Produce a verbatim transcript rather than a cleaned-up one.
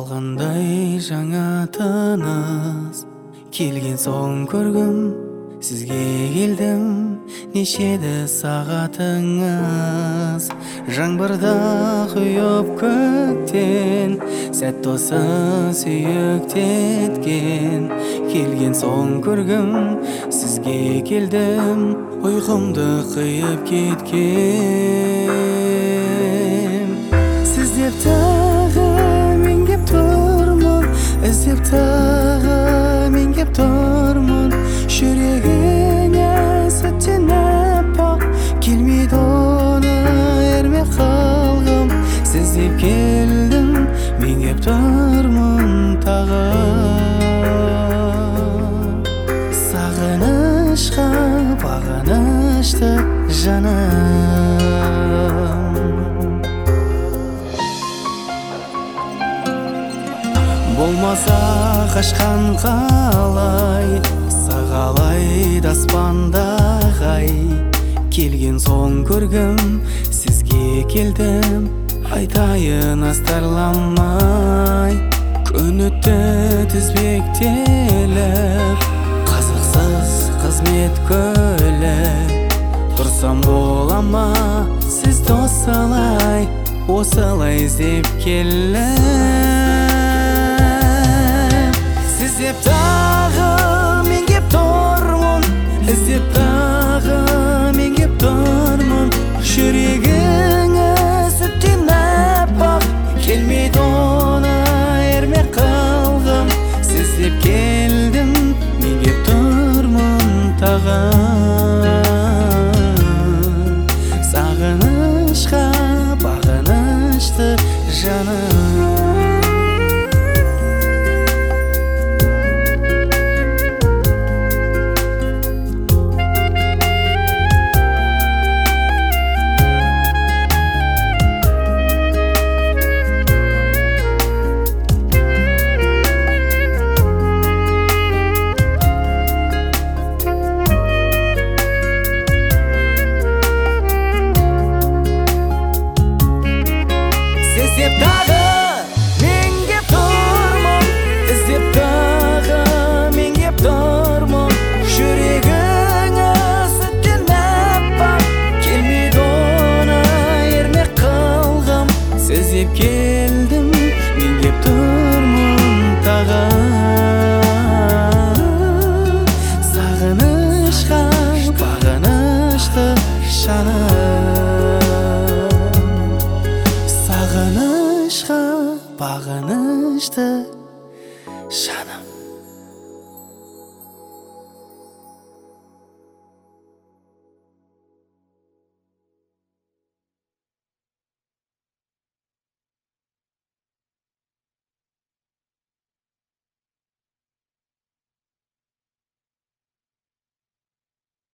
Алғандай жаңа тыныс келген соң көргім, сізге келдім. Нешеді сағатыңыз, жаңбырда құйып көктен, сәт осы сүйіктеткен. Келген соң көргім, сізге келдім, ұйқымды қиып кеткем. Сіздеп тағы мен кеп тұрмын, іздеп тағы мен кеп тұрмын. Жүрегіңе сөттен аппақ, келмейді оны ермек қалғым. Сіздеп келдім, мен кеп тұрмын тағы. Сағынышқа бағынышты жаным. Болмаса қашқан қалай, сағалайды аспандағай. Келген соң көргім, сізге келдім, айтайын астарламай. Күн өтті тізбектеліп, қазықсыз қызмет көліп. Тұрсам бола ма сізді осылай, осылай іздеп келіп. Сіздеп тағы мен кеп тұрмын, іздеп тағы мен кеп тұрмын. Жүрегіңе сүттен аппақ, келмейді оны ермек қалғым. Сіздеп келдім, мен кеп тұрмын тағы. Сағынышқа бағынышты жаным. Іздеп тағы мен кеп тұрмын, іздеп тағы мен кеп тұрмын. Жүрегіңе сүттен аппақ, келмейді оны ермек қалғым. Сіздеп келдім, мен кеп тұрмын тағы. Сағынышқа бағынышты жаным. Сағынышқа бағынышты жаным.